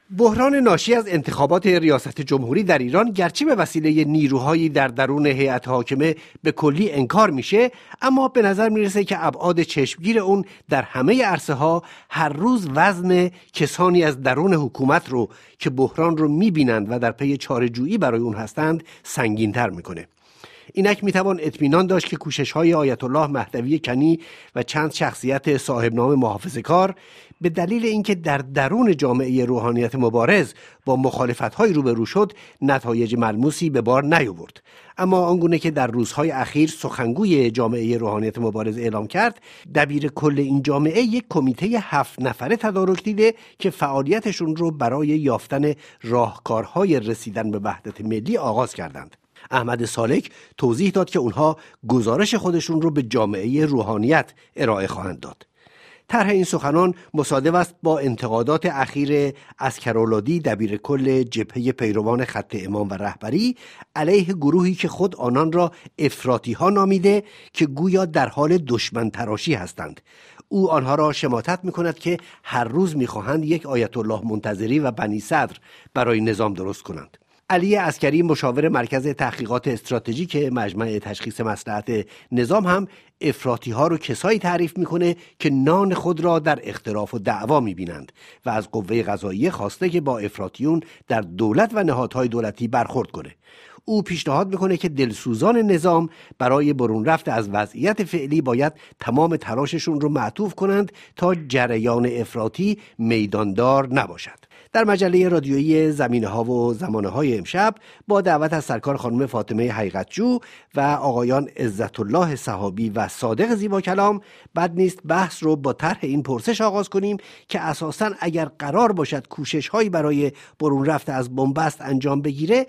بحران ناشی از انتخابات ریاست جمهوری در ایران گرچه به وسیله نیروهایی در درون هیئت حاکمه به کلی انکار میشه، اما به نظر میرسه که ابعاد چشمگیر اون در همه عرصه ها هر روز وزن کسانی از درون حکومت رو که بحران رو میبینند و در پی چاره‌جویی برای اون هستند سنگین‌تر میکنه. اینک میتوان اطمینان داشت که کوشش‌های آیت الله مهدوی کنی و چند شخصیت صاحب نام محافظه‌کار به دلیل اینکه در درون جامعه روحانیت مبارز با مخالفت‌های روبرو شد، نتایج ملموسی به بار نیاورد. اما آنگونه که در روزهای اخیر سخنگوی جامعه روحانیت مبارز اعلام کرد، دبیر کل این جامعه یک کمیته 7 نفره تدارک دیده که فعالیتشون رو برای یافتن راهکارهای رسیدن به وحدت ملی آغاز کردند. احمد سالک توضیح داد که اونها گزارش خودشون رو به جامعه روحانیت ارائه خواهند داد. طرح این سخنان مصادف است با انتقادات اخیر عسکرالعادی دبیر کل جبهه پیروان خط امام و رهبری علیه گروهی که خود آنان را افراطی ها نامیده که گویا در حال دشمن تراشی هستند. او آنها را شماتت می‌کند که هر روز می‌خواهند یک آیت الله منتظری و بنی صدر برای نظام درست کنند. علی عسکری مشاور مرکز تحقیقات استراتژیک مجمع تشخیص مصلحت نظام هم افراطی ها رو کسایی تعریف میکنه که نان خود را در اختلاف و دعوا میبینند و از قوه قضاییه خواسته که با افراطیون در دولت و نهادهای دولتی برخورد کنه. او پیشنهاد میکنه که دلسوزان نظام برای برون رفت از وضعیت فعلی باید تمام تلاششون رو معطوف کنند تا جریان افراطی میداندار نباشد. در مجله رادیویی زمینه ها و زمانه های امشب با دعوت از سرکار خانم فاطمه حقیقتجو و آقایان عزت الله صحابی و صادق زیبا کلام، بد نیست بحث رو با طرح این پرسش آغاز کنیم که اساساً اگر قرار باشد کوشش هایی برای برون رفت از بنبست انجام بگیره،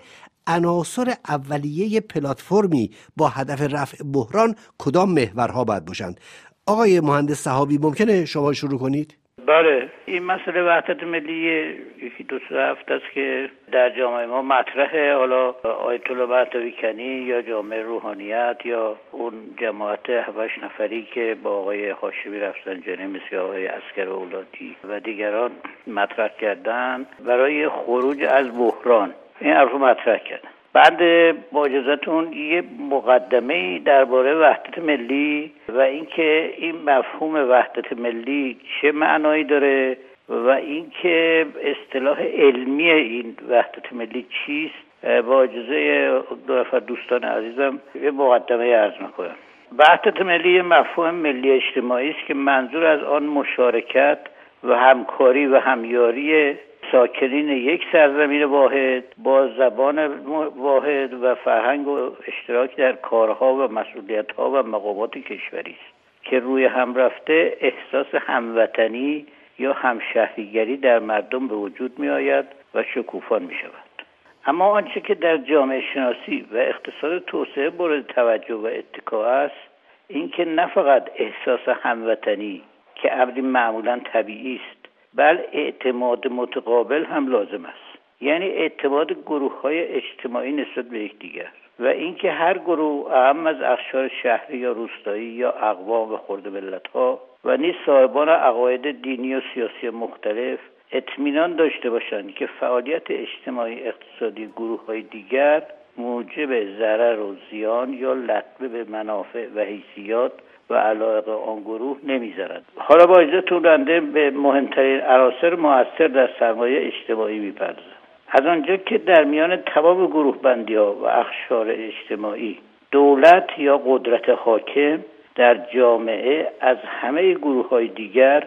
عناصر اولیه پلتفرمی با هدف رفع بحران کدام محورها باید باشند؟ آقای مهندس صحابی ممکنه شما شروع کنید؟ بله، این مسئله وحدت ملی یکی دو سه هفته است که در جامعه ما مطرحه. حالا آیت الله مهدوی کنی یا جامعه روحانیت یا اون جماعت 7 نفری که با آقای هاشمی رفسنجانی مثل آقای عسکرالعادی و دیگران مطرح کردن برای خروج از بحران این حرف مطرح کردن. بعد با اجازهتون یه مقدمه درباره وحدت ملی و اینکه این مفهوم وحدت ملی چه معنایی داره و اینکه اصطلاح علمی این وحدت ملی چیست، با اجازه دو نفر دوستان عزیزم یه مقدمه عرض میکنم. وحدت ملی مفهوم ملی اجتماعی است که منظور از آن مشارکت و همکاری و همیاری ساکنین یک سرزمین واحد با زبان واحد و فرهنگ و اشتراک در کارها و مسئولیت‌ها و مقامات کشوری است که روی هم رفته احساس هموطنی یا همشهریگری در مردم به وجود می آید و شکوفا می شود. اما آنچه که در جامعه شناسی و اقتصاد توسعه مورد توجه و اتکا است، این که نه فقط احساس هموطنی که امری معمولا طبیعی است، بل اعتماد متقابل هم لازم است. یعنی اعتماد گروه‌های اجتماعی نسبت به یکدیگر و اینکه هر گروه اهم از اقشار شهری یا روستایی یا اقوام و خرده ملت‌ها و نیز صاحبان عقاید دینی و سیاسی مختلف اطمینان داشته باشند که فعالیت اجتماعی اقتصادی گروه‌های دیگر موجب ضرر و زیان یا لطمه به منافع و حیثیات و علایق آن گروه نمی‌ذارد. حالا با اجازهتون بنده به مهمترین عناصر مؤثر در سرمایه اجتماعی می‌پردازم. از آنجا که در میان تمام گروه بندی‌ها و اقشار اجتماعی دولت یا قدرت حاکم در جامعه از همه گروه‌های دیگر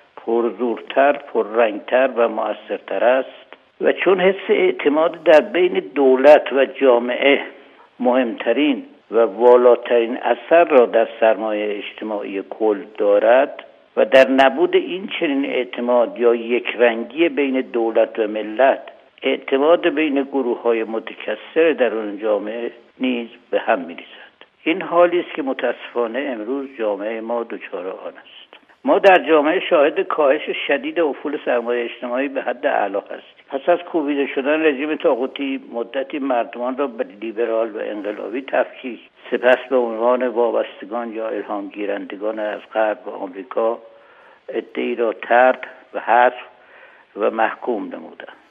پرزورتر، پررنگتر و مؤثرتر است و چون حس اعتماد در بین دولت و جامعه مهمترین و والاترین اثر را در سرمایه اجتماعی کل دارد و در نبود این چنین اعتماد یا یکرنگی بین دولت و ملت، اعتماد بین گروه‌های متکثر در آن جامعه نیز به هم می‌ریزد. این حالی است که متاسفانه امروز جامعه ما دچار آن است. ما در جامعه شاهد کاهش شدید افول سرمایه اجتماعی به حد اعلی هستیم. پس از کوبیده شدن رژیم طاغوتی مدتی مردمان را به لیبرال و انقلابی تفکیک، سپس به عنوان وابستگان یا الهام گیرندگان از غرب و آمریکا عده‌ای را طرد و حذف و محکوم نمودند.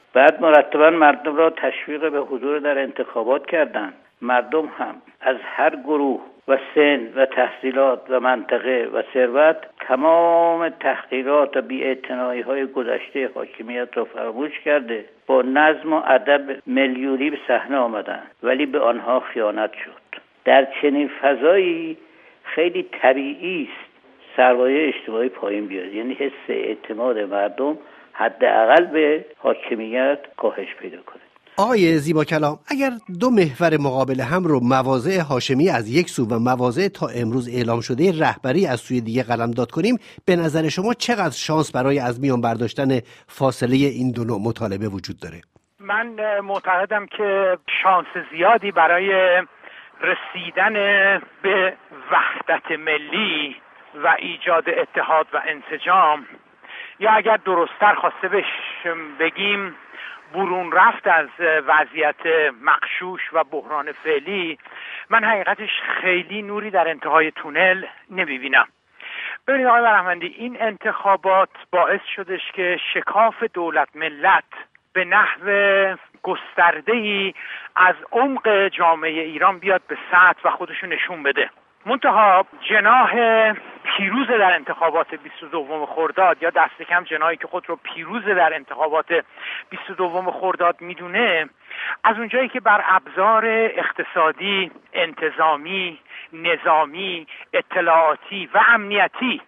بعد مرتبا مردم را تشویق به حضور در انتخابات کردند. مردم هم از هر گروه و سن و تحصیلات و منطقه و ثروت تمام تحقیرات و بی‌اعتنایی‌های گذشته حاکمیت را فراموش کرده با نظم و ادب میلیونی به صحنه آمدند، ولی به آنها خیانت شد. در چنین فضایی خیلی طبیعی است سرمایه اجتماعی پایین بیاد، یعنی حس اعتماد مردم حداقل به حاکمیت کاهش پیدا کنه. آقای زیبا کلام، اگر دو محور مقابل هم رو مواضع هاشمی از یک سو و مواضع تا امروز اعلام شده رهبری از سوی دیگه قلمداد کنیم، به نظر شما چقدر شانس برای از میان برداشتن فاصله این دو نوع مطالبه وجود داره؟ من معتقدم که شانس زیادی برای رسیدن به وحدت ملی و ایجاد اتحاد و انسجام، یا اگر درست‌تر خواسته بگیم برون رفت از وضعیت مغشوش و بحران فعلی، من حقیقتش خیلی نوری در انتهای تونل نمیبینم. ببینید آقای بهرهمندی، این انتخابات باعث شدش که شکاف دولت ملت به نحو گسترده‌ای از عمق جامعه ایران بیاد به سطح و خودشو نشون بده. منتها جناح پیروز در انتخابات 22 خرداد، یا دست کم جناحی که خود رو پیروز در انتخابات 22 خرداد میدونه، از اونجایی که بر ابزار اقتصادی، انتظامی، نظامی، اطلاعاتی و امنیتی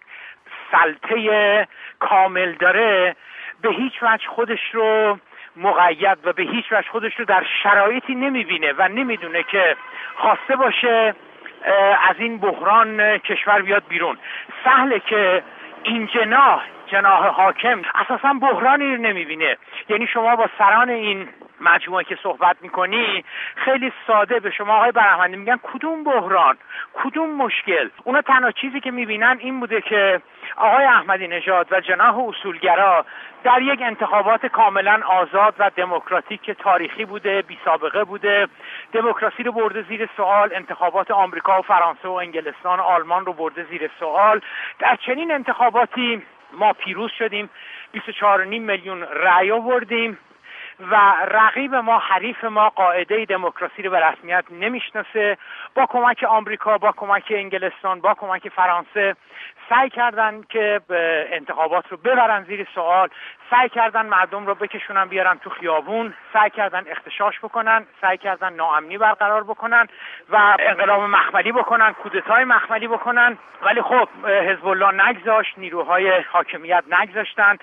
سلطه کامل داره، به هیچ وجه خودش رو مقید و به هیچ وجه خودش رو در شرایطی نمیبینه و نمیدونه که خواسته باشه از این بحران کشور بیاد بیرون. سهله که این جناح حاکم اساسا بحرانی رو نمیبینه. یعنی شما با سران این مجموعه که صحبت میکنی خیلی ساده به شما آقای بهرهمندی میگن کدوم بحران، کدوم مشکل. اونا تنها چیزی که میبینن این بوده که آقای احمدی نژاد و جناح اصولگرا در یک انتخابات کاملا آزاد و دموکراتیک که تاریخی بوده، بی سابقه بوده، دموکراسی رو برده زیر سوال، انتخابات آمریکا و فرانسه و انگلستان و آلمان رو برده زیر سوال. در چنین انتخاباتی ما پیروز شدیم، 24.5 میلیون رأی آوردیم و رقیب ما، حریف ما، قاعده دموکراسی رو به رسمیت نمیشناسه. با کمک آمریکا، با کمک انگلستان، با کمک فرانسه سعی کردن که انتخابات رو ببرن زیر سوال، سعی کردن مردم رو بکشونن بیارن تو خیابون، سعی کردن اغتشاش بکنن، سعی کردن ناامنی برقرار بکنن و انقلاب مخملی بکنن، کودتای مخملی بکنن. ولی خب حزب الله نگذاشت، نیروهای حاکمیت نگذاشتن،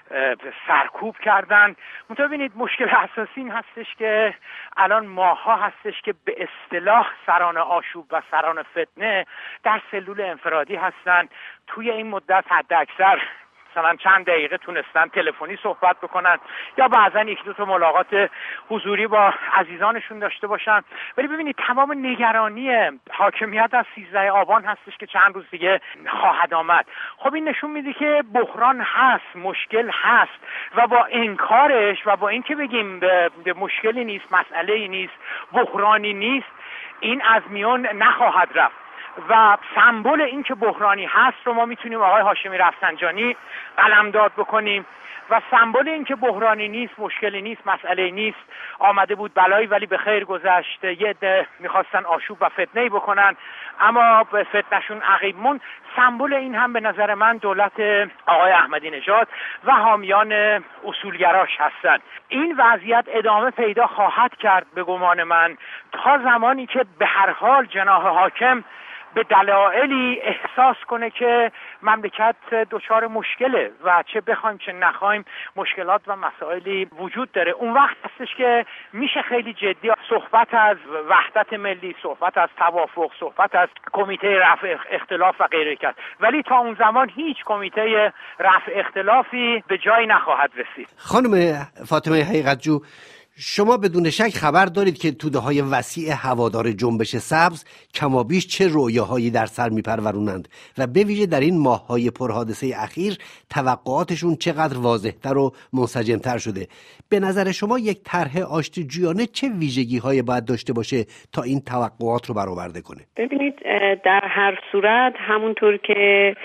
سرکوب کردن. ببینید مشکل اساسی این هستش که الان ماها هستش که به اصطلاح سران آشوب و سران فتنه در سلول انفرادی هستن. توی این مدت حد اکثر مثلا چند دقیقه تونستن تلفنی صحبت بکنن یا بعضا یک دو تا ملاقات حضوری با عزیزانشون داشته باشن. ولی ببینید تمام نگرانی حاکمیت از 13 آبان هستش که چند روز دیگه خواهد آمد. خب این نشون میده که بحران هست، مشکل هست و با انکارش و با اینکه بگیم مشکلی نیست، مسئله‌ای نیست، بحرانی نیست، این از میان نخواهد رفت. و سمبل این که بحرانی هست رو ما میتونیم آقای هاشمی رفسنجانی قلمداد بکنیم و سمبل این که بحرانی نیست، مشکلی نیست، مسئله نیست، آمده بود بلایی ولی به خیر گذشت، یه عده میخواستن آشوب و فتنه‌ای بکنن اما به فتنه‌شون عقیب موند. سمبل این هم به نظر من دولت آقای احمدی نژاد و حامیان اصولگراش هستند. این وضعیت ادامه پیدا خواهد کرد به گمان من تا زمانی که به هر حال جناح حاکم به دلایلی احساس کنه که مملکت دچار مشکله و چه بخوایم چه نخوایم مشکلات و مسائلی وجود داره. اون وقت هستش که میشه خیلی جدی صحبت از وحدت ملی، صحبت از توافق، صحبت از کمیته رفع اختلاف و غیره کرد. ولی تا اون زمان هیچ کمیته رفع اختلافی به جایی نخواهد رسید. خانم فاطمه حقیقتجو، شما بدون شک خبر دارید که توده‌های وسیع هوادار جنبش سبز کمابیش چه رویاهایی در سر میپرورونند و به ویژه در این ماه‌های پرحادثه اخیر توقعاتشون چقدر واضح‌تر و منسجم‌تر شده. به نظر شما یک طرح آشتی‌جویانه چه ویژگی‌هایی باید داشته باشه تا این توقعات رو برآورده کنه؟ ببینید در هر صورت همونطور که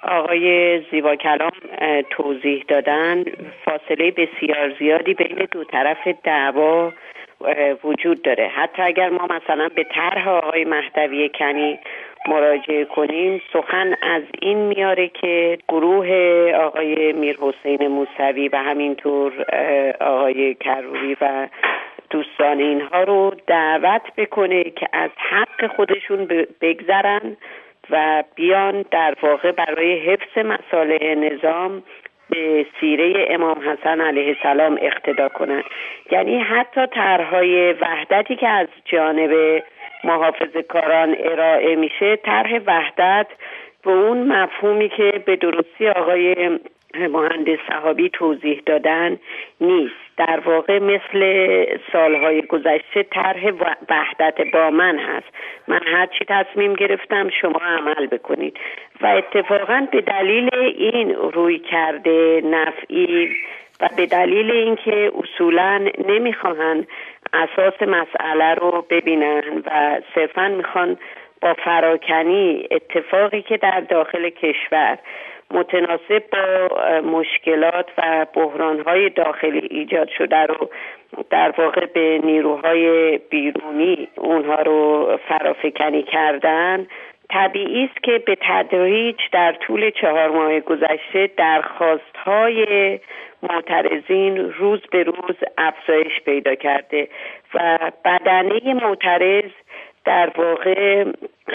آقای زیبا کلام توضیح دادن، فاصله بسیار زیادی بین دو طرف دعوا وجود داره. حتی اگر ما مثلا به طرح آقای مهدوی کنی مراجعه کنیم، سخن از این میاره که گروه آقای میرحسین موسوی و همینطور آقای کروبی و دوستان اینها رو دعوت بکنه که از حق خودشون بگذرن و بیان در واقع برای حفظ مصالح نظام به سیره امام حسن علیه السلام اقتدا کنن. یعنی حتی طرح‌های وحدتی که از جانب محافظه‌کاران ارائه میشه، طرح وحدت به اون مفهومی که به درستی آقای مهندس صحابی توضیح دادن نیست. در واقع مثل سالهای گذشته طرح وحدت با من هست، من هر چی تصمیم گرفتم شما عمل بکنید و اتفاقا به دلیل این روی کرده نفعی و به دلیل اینکه اصولا نمیخواهن اساس مسئله رو ببینن و صرفا میخوان با فراکنی اتفاقی که در داخل کشور متناسب با مشکلات و بحران‌های داخلی ایجاد شده رو در واقع به نیروهای بیرونی اونها رو فرافکنی کردن، طبیعی است که به تدریج در طول 4 ماه گذشته درخواست‌های معترضین روز به روز افزایش پیدا کرده و بدنه معترض در واقع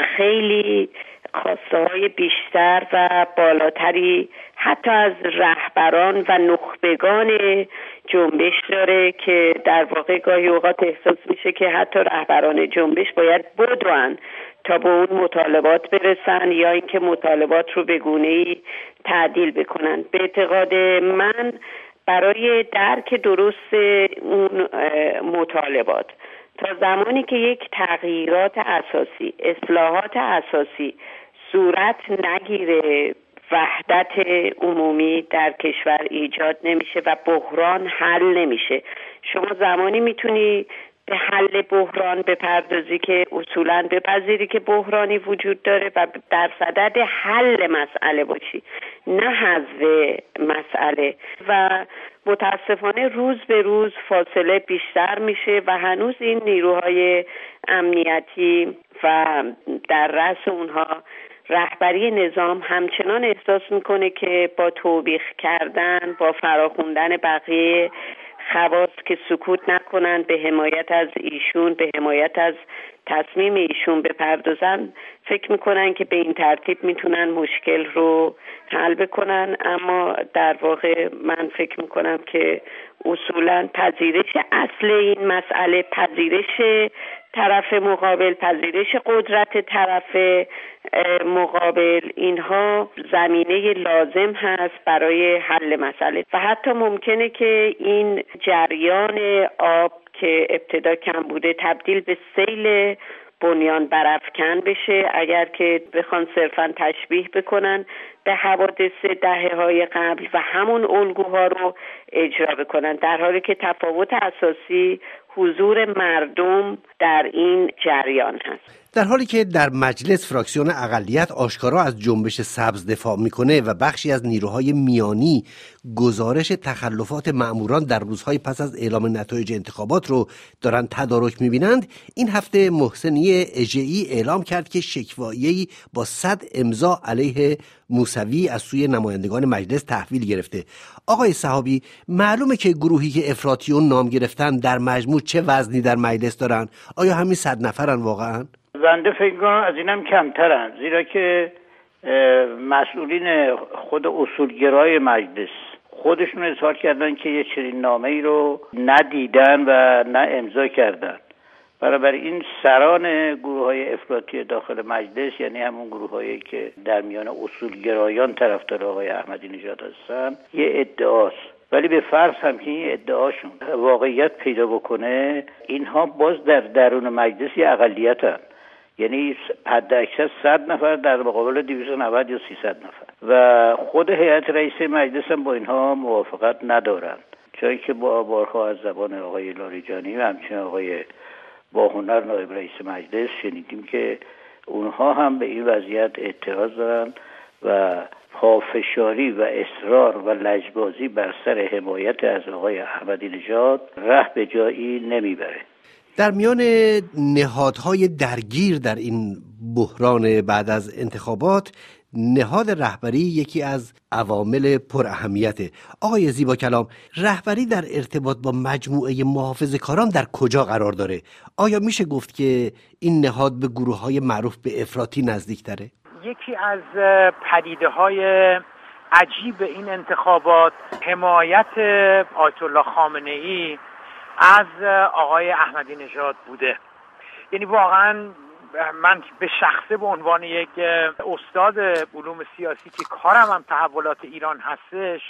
خیلی خواسته‌های بیشتر و بالاتری حتی از رهبران و نخبگان جنبش داره که در واقع گاهی اوقات احساس میشه که حتی رهبران جنبش باید بدون تا به اون مطالبات برسن یا اینکه مطالبات رو به گونه‌ای تعدیل بکنن. به اعتقاد من برای درک درست اون مطالبات تا زمانی که یک تغییرات اساسی، اصلاحات اساسی صورت نگیره، وحدت عمومی در کشور ایجاد نمیشه و بحران حل نمیشه. شما زمانی میتونی به حل بحران بپردازی که اصولاً بپذیری که بحرانی وجود داره و در صدد حل مسئله باشی، نه حذف مسئله. و متاسفانه روز به روز فاصله بیشتر میشه و هنوز این نیروهای امنیتی و در رأس اونها رهبری نظام همچنان احساس میکنه که با توبیخ کردن، با فراخوندن بقیه خواص که سکوت نکنن، به حمایت از ایشون، به حمایت از تصمیم ایشون بپردازن، فکر میکنن که به این ترتیب میتونن مشکل رو حل بکنن. اما در واقع من فکر میکنم که اصولا پذیرش اصل این مسئله، پذیرش طرف مقابل، پذیرش قدرت طرف مقابل، اینها زمینه لازم هست برای حل مسئله. و حتی ممکنه که این جریان آب که ابتدا کم بوده تبدیل به سیل بنیان برافکن بشه اگر که بخوان صرفا تشبیه بکنن به حوادث دهه‌های قبل و همون الگوها رو اجرا بکنن، در حالی که تفاوت اساسی حضور مردم در این جریان هست. در حالی که در مجلس فراکسیون اقلیت آشکارا از جنبش سبز دفاع میکنه و بخشی از نیروهای میانی گزارش تخلفات مأموران در روزهای پس از اعلام نتایج انتخابات رو دارن تدارک میبینند، این هفته محسنی اژه‌ای اعلام کرد که شکوایه‌ای با 100 امضا علیه موسوی از سوی نمایندگان مجلس تحویل گرفته. آقای صحابی، معلومه که گروهی که افراطیون نام گرفتن در مجموع چه وزنی در مجلس دارن؟ آیا همین 100 نفرن واقعا؟ بنده فکر کنم از اینم کمترن، زیرا که مسئولین خود اصولگرای مجلس خودشون اظهار کردن که یه چنین نامه‌ای رو ندیدن و نه امضا کردن. بنابراین سران گروه‌های افراطی داخل مجلس، یعنی همون گروه‌هایی که در میان اصولگرایان طرفدار آقای احمدی نژاد هستن، یه ادعاست. ولی به فرض هم که این ادعاشون واقعیت پیدا بکنه، اینها باز در درون مجلس یه اقلیتن، یعنی حد اکثر 100 نفر در مقابل 290 یا 300 نفر و خود هیئت رئیسه مجلس هم با اینها موافقت ندارن، چون که با بارها از زبان آقای لاریجانی و همچنین آقای باهنر نایب رئیس مجلس شنیدیم که اونها هم به این وضعیت اعتراض دارن و پافشاری و اصرار و لجبازی بر سر حمایت از آقای احمدی نژاد ره به جایی نمیبره. در میان نهادهای درگیر در این بحران بعد از انتخابات، نهاد رهبری یکی از عوامل پر اهمیته. آقای زیباکلام، رهبری در ارتباط با مجموعه محافظه‌کاران در کجا قرار داره؟ آیا میشه گفت که این نهاد به گروه‌های معروف به افراطی نزدیک تره؟ یکی از پدیده‌های عجیب این انتخابات حمایت آیت الله خامنه‌ای از آقای احمدی نژاد بوده. یعنی واقعا من به شخصه به عنوان یک استاد علوم سیاسی که کارم هم تحولات ایران هستش،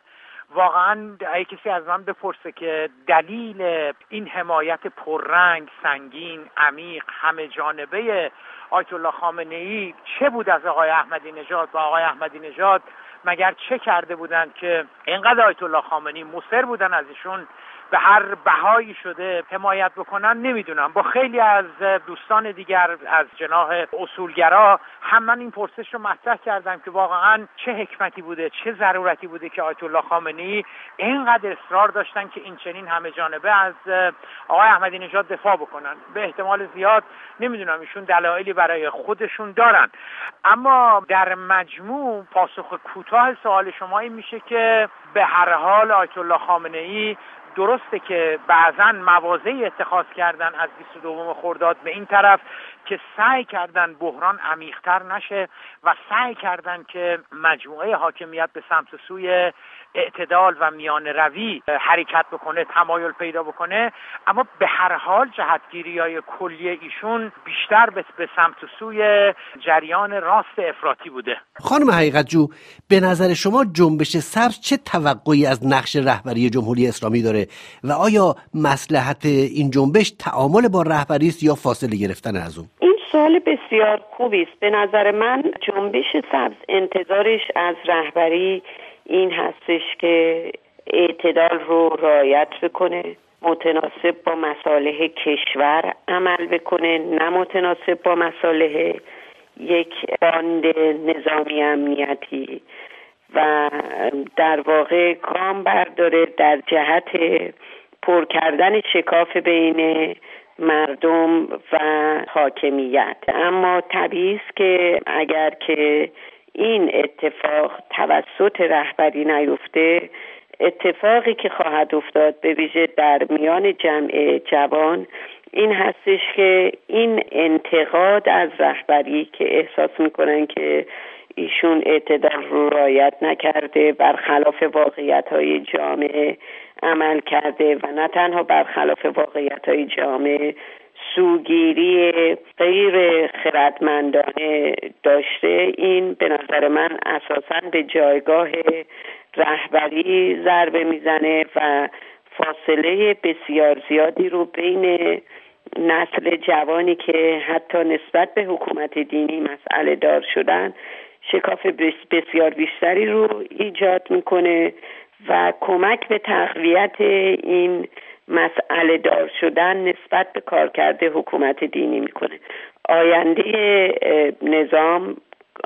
واقعا اگه کسی از من بپرسه که دلیل این حمایت پررنگ، سنگین، عمیق، همه جانبه آیت الله خامنه‌ای چه بود از آقای احمدی نژاد و آقای احمدی نژاد مگر چه کرده بودند که اینقدر آیت الله خامنه‌ای مصر بودن از ایشون به هر بهایی شده حمایت بکنن، نمیدونم. با خیلی از دوستان دیگر از جناح اصولگرا هم من این پرسش رو مطرح کردم که واقعا چه حکمتی بوده، چه ضرورتی بوده که آیت الله خامنه‌ای اینقدر اصرار داشتن که این چنین همه جانبه از آقای احمدی نژاد دفاع بکنن. به احتمال زیاد نمیدونم ایشون دلایلی برای خودشون دارن، اما در مجموع پاسخ کوتاه سوال شما این میشه که به هر حال آیت الله خامنه‌ای درسته که بعضن مواضعی اتخاذ کردن از 22 خرداد به این طرف که سعی کردن بحران عمیق‌تر نشه و سعی کردن که مجموعه حاکمیت به سمت سوی اعتدال و میان روی حرکت بکنه، تمایل پیدا بکنه، اما به هر حال جهتگیری‌های کلی ایشون بیشتر به سمت سوی جریان راست افراطی بوده. خانم حقیقت‌جو، به نظر شما جنبش سبز چه توقعی از نقش رهبری جمهوری اسلامی داره و آیا مصلحت این جنبش تعامل با رهبری است یا فاصله گرفتن از اون؟ این سوال بسیار خوبی است. به نظر من جنبش سبز انتظارش از رهبری این هستش که اعتدال رو رعایت بکنه، متناسب با مصالح کشور عمل بکنه، نه متناسب با مصالح یک باند نظامی امنیتی، و در واقع گام برداره در جهت پر کردن شکاف بین مردم و حاکمیت. اما طبیعی است که اگر که این اتفاق توسط رهبری نیفته، اتفاقی که خواهد افتاد به ویژه در میان جمع جوان این هستش که این انتقاد از رهبری که احساس میکنن که ایشون اعتدال رو رعایت نکرده، برخلاف واقعیت‌های جامعه عمل کرده و نه تنها برخلاف واقعیت‌های جامعه سوگیری غیر خردمندانه داشته، این به نظر من اساساً به جایگاه رهبری ضربه میزنه و فاصله بسیار زیادی رو بین نسل جوانی که حتی نسبت به حکومت دینی مسئله دار شدن شکاف بسیار بیشتری رو ایجاد میکنه و کمک به تقویت این مسئله دار شدن نسبت به کارکرد حکومت دینی میکنه. آینده نظام،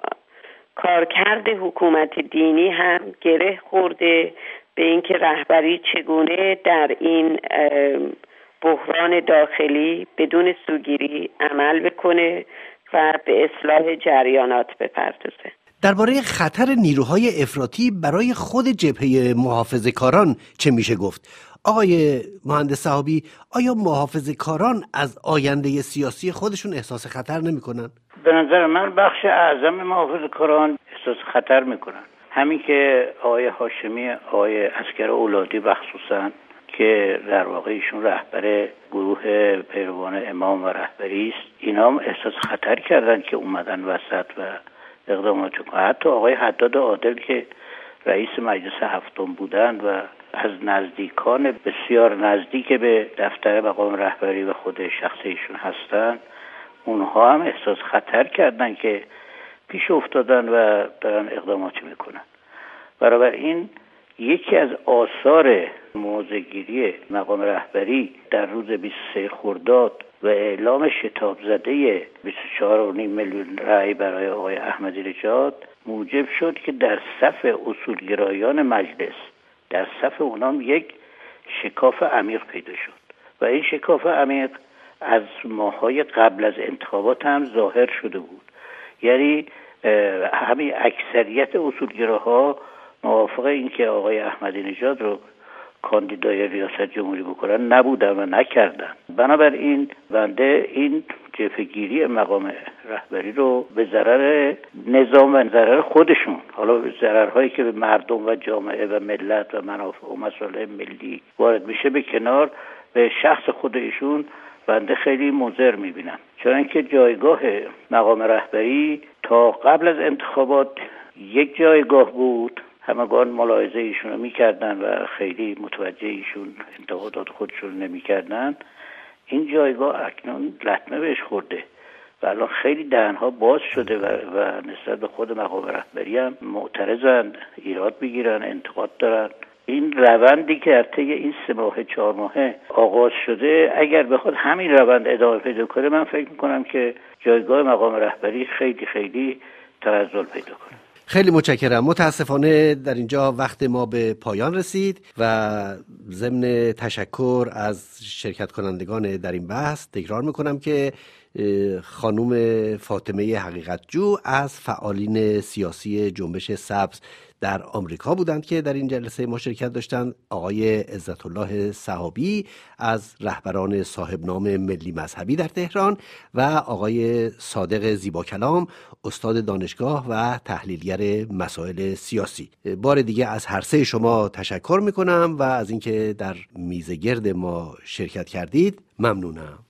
کارکرد حکومت دینی هم گره خورده به اینکه رهبری چگونه در این بحران داخلی بدون سوگیری عمل بکنه و به اصلاح جریانات بپردازه. درباره خطر نیروهای افراطی برای خود جبهه محافظه‌کاران چه میشه گفت؟ آقای مهندس صحابی، آیا محافظه‌کاران از آینده سیاسی خودشون احساس خطر نمی‌کنن؟ به نظر من بخش اعظم محافظه‌کاران احساس خطر میکنن. همین که آقای هاشمی، آقای عسکر اولادی بخصوصاً که در واقع ایشون رهبر گروه پیروان امام و رهبری است، اینا هم احساس خطر کردن که اومدن وسط و اقدامات کنن. حتی آقای حداد عادل که رئیس مجلس هفتم بودن و از نزدیکان بسیار نزدیک به دفتر مقام رهبری و خود شخصیشون هستن، اونها هم احساس خطر کردن که پیش افتادن و دارن اقداماتی میکنن. بنابراین یکی از آثار موضع‌گیری مقام رهبری در روز 23 خرداد و اعلام شتاب زده 24.5 میلیون رأی برای آقای احمدی نژاد موجب شد که در صف اصولگرایان مجلس، در صف اونام یک شکاف عمیق پیدا شد و این شکاف عمیق از ماه‌های قبل از انتخابات هم ظاهر شده بود. یعنی همین اکثریت اصولگراها موافق این که آقای احمدی نژاد رو کاندیدای ریاست جمهوری بکنن نبودن و نکردن. بنابراین بنده این جبهه‌گیری مقام رهبری رو به ضرر نظام و ضرر خودشون، حالا ضررهایی که به مردم و جامعه و ملت و منافع و مصالح ملی وارد میشه به کنار، به شخص خود ایشون بنده خیلی مضر میبینم، چون اینکه جایگاه مقام رهبری تا قبل از انتخابات یک جایگاه بود، همگان ملاحظه ایشون رو میکردن و خیلی متوجه ایشون انتقادات خودشون نمیکردن. این جایگاه اکنون لطمه بهش خورده و الان خیلی دهنها باز شده و نسبت به خود مقام رهبری هم معترضن، ایراد بگیرن، انتقاد دارن. این روندی که در طی این 3 ماه 4 ماه آغاز شده اگر بخواد همین روند ادامه پیدا کنه، من فکر میکنم که جایگاه مقام رهبری خیلی خیلی تنزل پیدا کنه. خیلی متشکرم. متاسفانه در اینجا وقت ما به پایان رسید و ضمن تشکر از شرکت کنندگان در این بحث تکرار میکنم که خانم فاطمه حقیقتجو از فعالین سیاسی جنبش سبز در آمریکا بودند که در این جلسه ما شرکت داشتند. آقای عزت الله صحابی از رهبران صاحب نام ملی مذهبی در تهران و آقای صادق زیباکلام استاد دانشگاه و تحلیلگر مسائل سیاسی. بار دیگه از هر سه شما تشکر میکنم و از اینکه در میزگرد ما شرکت کردید ممنونم.